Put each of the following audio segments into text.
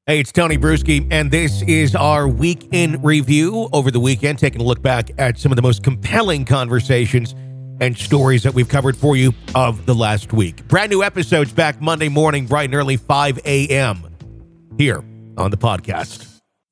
Hey, it's Tony Bruschi, and this is our week in review over the weekend, taking a look back at some of the most compelling conversations and stories that we've covered for you of the last week. Brand new episodes back Monday morning, bright and early, 5 a.m. here on the podcast.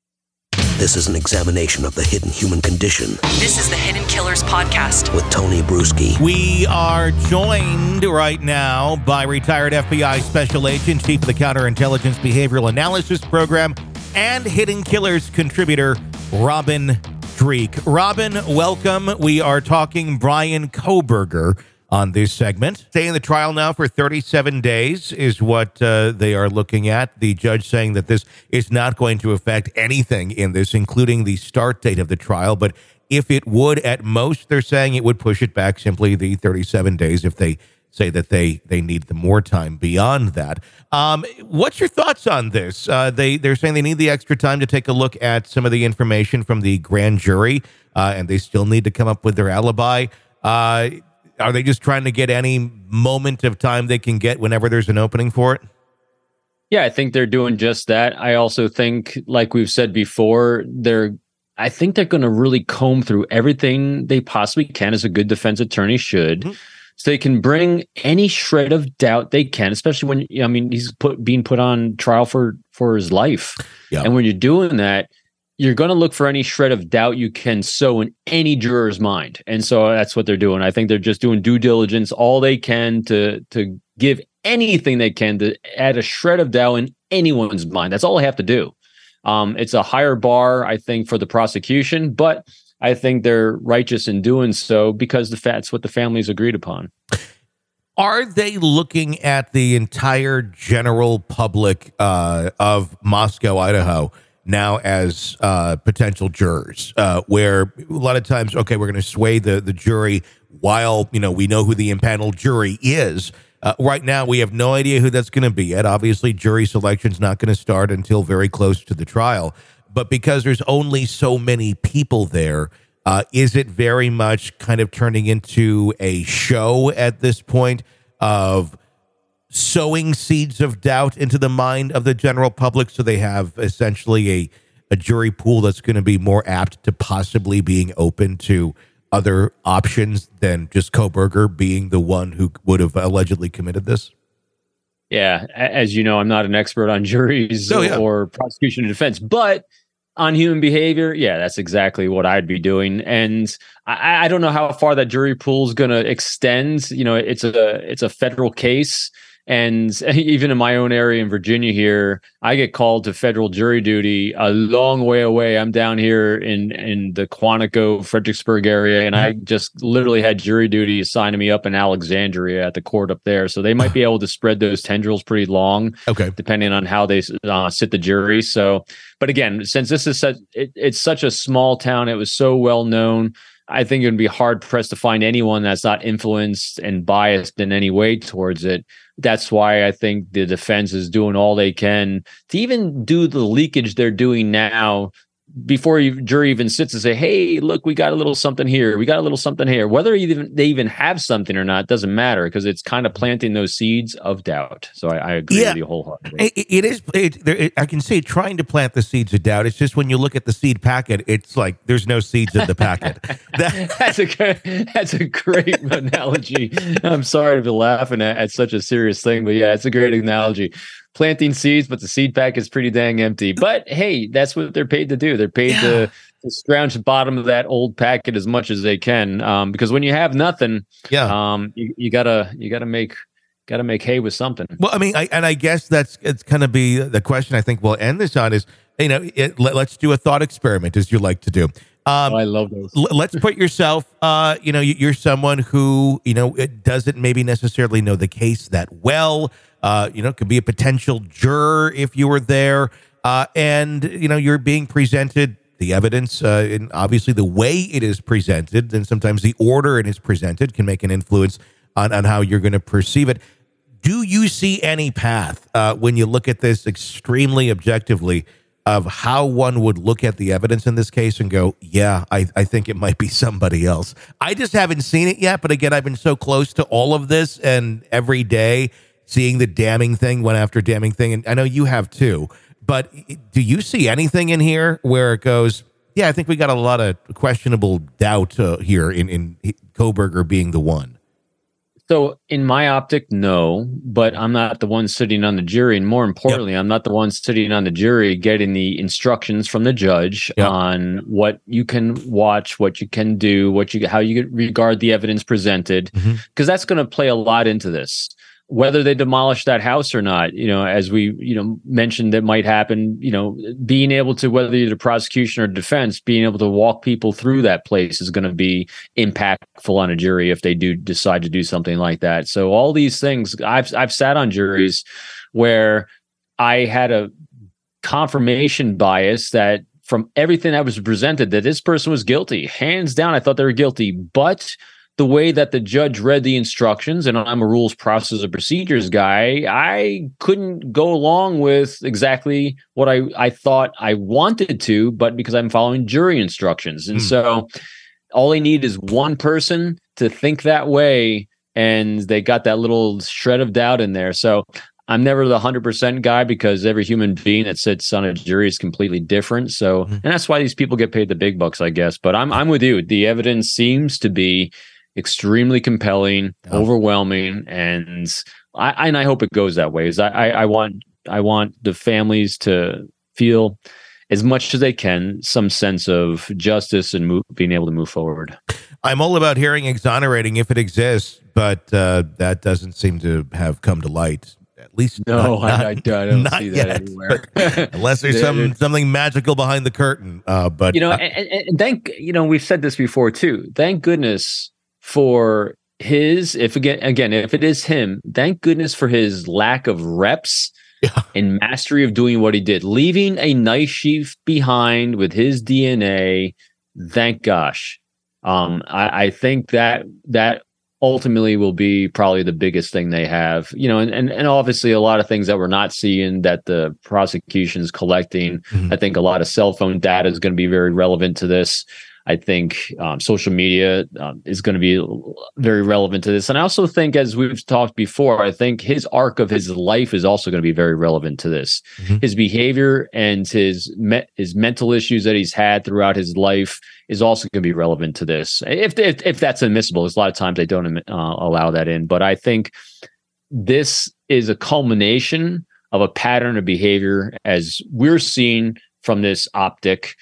This is an examination of the hidden human condition. This is the Hidden Killers Podcast with Tony Bruschi. We are joined right now by retired FBI Special Agent, Chief of the Counterintelligence Behavioral Analysis Program, and Hidden Killers contributor, Robin Dreeke. Robin, welcome. We are talking Bryan Kohberger on this segment. Stay in the trial now for 37 days is what they are looking at. The judge saying that this is not going to affect anything in this, including the start date of the trial. But if it would, at most, they're saying it would push it back simply the 37 days if they say that they need the more time beyond that. What's your thoughts on this? They're saying they need the extra time to take a look at some of the information from the grand jury, and they still need to come up with their alibi. Are they just trying to get any moment of time they can get whenever there's an opening for it? Yeah, I think they're doing just that. I also think, like we've said before, I think they're going to really comb through everything they possibly can, as a good defense attorney should, mm-hmm. So they can bring any shred of doubt they can, especially when, he's being put on trial for his life. Yeah. And when you're doing that, you're going to look for any shred of doubt you can sow in any juror's mind. And so that's what they're doing. I think they're just doing due diligence, all they can to give anything they can to add a shred of doubt in anyone's mind. That's all they have to do. It's a higher bar, I think, for the prosecution, but I think they're righteous in doing so because that's what the families agreed upon. Are they looking at the entire general public of Moscow, Idaho, now as potential jurors, where a lot of times, okay, we're going to sway the jury while, we know who the impaneled jury is. Right now, we have no idea who that's going to be yet. Obviously, jury selection is not going to start until very close to the trial. But because there's only so many people there, is it very much kind of turning into a show at this point of sowing seeds of doubt into the mind of the general public, so they have essentially a jury pool that's going to be more apt to possibly being open to other options than just Kohberger being the one who would have allegedly committed this? Yeah, as you know, I'm not an expert on juries or prosecution and defense, but on human behavior, yeah, that's exactly what I'd be doing. And I don't know how far that jury pool is going to extend. It's a federal case. And even in my own area in Virginia here, I get called to federal jury duty a long way away. I'm down here in the Quantico, Fredericksburg area, and I just literally had jury duty assigned to me up in Alexandria at the court up there. So they might be able to spread those tendrils pretty long, depending on how they sit the jury. So, but again, since this is it's such a small town, it was so well known, I think it would be hard pressed to find anyone that's not influenced and biased in any way towards it. That's why I think the defense is doing all they can to even do the leakage they're doing now before jury even sits and say, hey, look, we got a little something here. We got a little something here. Whether they even have something or not doesn't matter, because it's kind of planting those seeds of doubt. So I agree with you wholeheartedly. It is. I can see trying to plant the seeds of doubt. It's just when you look at the seed packet, it's like there's no seeds in the packet. That's a great analogy. I'm sorry to be laughing at such a serious thing, but yeah, it's a great analogy. Planting seeds, but the seed pack is pretty dang empty. But hey, that's what they're paid to do. They're paid to scrounge the bottom of that old packet as much as they can. Because when you have nothing, you gotta make hay with something. Well, I guess it's kind of be the question I think we'll end this on is, let's do a thought experiment, as you like to do. I love those. Let's put yourself, you're someone who, doesn't maybe necessarily know the case that well. Could be a potential juror if you were there. And you're being presented the evidence, and obviously the way it is presented, and sometimes the order it is presented can make an influence on how you're going to perceive it. Do you see any path when you look at this extremely objectively of how one would look at the evidence in this case and go, yeah, I think it might be somebody else? I just haven't seen it yet. But again, I've been so close to all of this and every day seeing the damning thing, one after damning thing. And I know you have too. But do you see anything in here where it goes, yeah, I think we got a lot of questionable doubt here in Kohberger being the one? So in my optic, no, but I'm not the one sitting on the jury. And more importantly, I'm not the one sitting on the jury getting the instructions from the judge on what you can watch, what you can do, how you regard the evidence presented, because that's going to play a lot into this. Whether they demolish that house or not, as we, mentioned that might happen, being able to, whether you're the prosecution or defense, being able to walk people through that place is going to be impactful on a jury if they do decide to do something like that. So all these things, I've sat on juries where I had a confirmation bias that from everything that was presented, that this person was guilty. Hands down, I thought they were guilty, but the way that the judge read the instructions, and I'm a rules, process, and procedures guy, I couldn't go along with exactly what I thought I wanted to, but because I'm following jury instructions. And so all they need is one person to think that way, and they got that little shred of doubt in there. So I'm never the 100% guy, because every human being that sits on a jury is completely different. So, and that's why these people get paid the big bucks, I guess. But I'm with you. The evidence seems to be extremely compelling, overwhelming, and I hope it goes that way. I want the families to feel, as much as they can, some sense of justice and being able to move forward. I'm all about hearing exonerating if it exists, but that doesn't seem to have come to light. At least I don't see that anywhere. Unless there's something magical behind the curtain. But and thank we've said this before too. Thank goodness for his, if it is him, thank goodness for his lack of reps and mastery of doing what he did, leaving a knife sheath behind with his DNA. Thank gosh. I think that ultimately will be probably the biggest thing they have, and obviously a lot of things that we're not seeing that the prosecution's collecting. I think a lot of cell phone data is going to be very relevant to this. I think social media is going to be very relevant to this. And I also think, as we've talked before, I think his arc of his life is also going to be very relevant to this. His behavior and his mental issues that he's had throughout his life is also going to be relevant to this. If that's admissible, there's a lot of times they don't allow that in. But I think this is a culmination of a pattern of behavior as we're seeing from this optic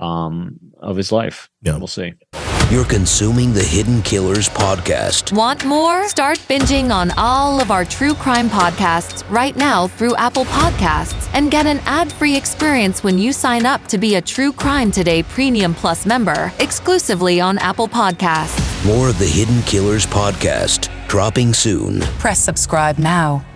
of his life. We'll see. You're consuming the Hidden Killers podcast. Want more? Start binging on all of our true crime podcasts right now through Apple Podcasts, and get an ad-free experience when you sign up to be a True Crime Today Premium Plus member, exclusively on Apple Podcasts. More of the Hidden Killers podcast, dropping soon. Press subscribe now.